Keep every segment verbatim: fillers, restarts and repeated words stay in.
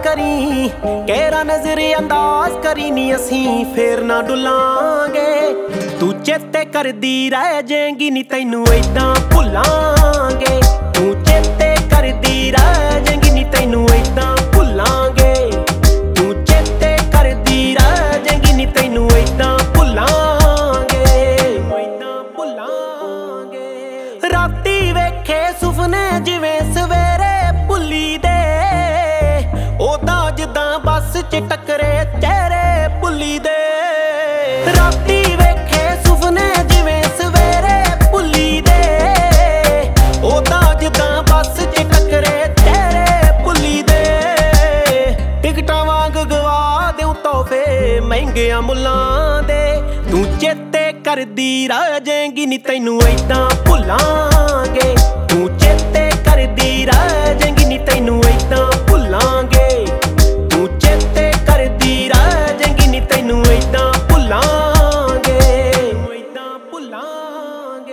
करी कहरा नजर अंदाज करी नी असी फेर ना डुलांगे तू चेते कर दी रह जाएगी नी तैनू ऐदां भुलांगे तू चेते कर दी रह जाएगी नी तैनू ऐदां भुलांगे तू चेते कर दी रह जाएगी नी तैनू ऐदां भुलांगे ऐदां भुलांगे राती वेखे सुपने जिवें सवेरे भुली दे ओदा जिद्दां बस च टकरे चेहरे भुली दे राती वेखे सुपने जिवें सवेरे भुली दे ओदा जिद्दां बस च टकरे चेहरे भुली दे टिकटां वांग गवा देऊं तोहफे महंगियां मुल्लां दे तू चेते करदी रह जाएगी नी तैनू ऐदां भुलांगे तू चेते करदी रह जाएगी नी तैनू ऐदां भुलांगे तू चेते करदी रह जाएगी नी तैनू ऐदां भुलांगे ऐदां भुलांगे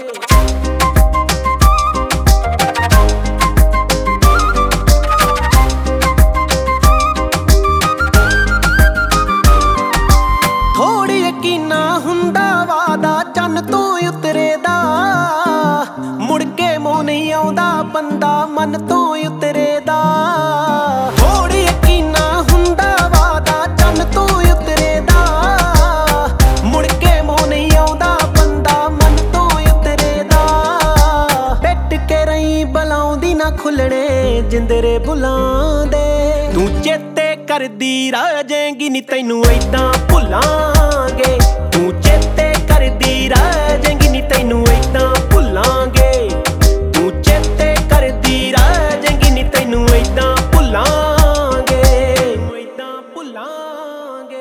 थोड़ी यकीना हुंदा वादा चन्न तो उतरे दा मुड़ के मोह नहीं आउंदा बंदा मन तो उतरे दा थोड़ी यकीना हुंदा वादा चन्न तो उतरे दा मुड़ के मोह नहीं आउंदा बंदा मन तो उतरे दा पिट के रही बलाउंदी ना खुलने जिंदरे बुलांदे तू चेते करदी रह जाएगी नी तैनू ऐदां भुलांगे तू चेते करदी रह जाएगी नी तैनू ऐदां भुलांगे तू चेते करदी रह जाएगी नी तैनू ऐदां भुलांगे ऐदां भुलांगे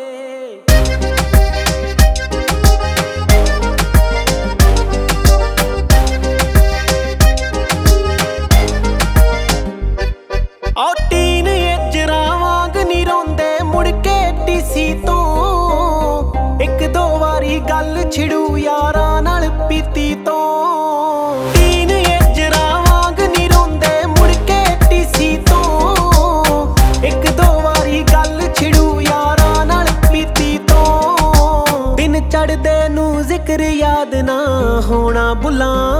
ओ टीन एजरा वांग नी रोंदे मुड़ के टीसी तो एक दो वारी गल छिड़ू यारां नाल पीती तो टीन एजरा वांग नी रोंदे मुड़ के टीसी तो एक दो वारी गल छिड़ू यारां नाल पीती तो दिन चढ़दे नू जिक्र याद ना होना भुलां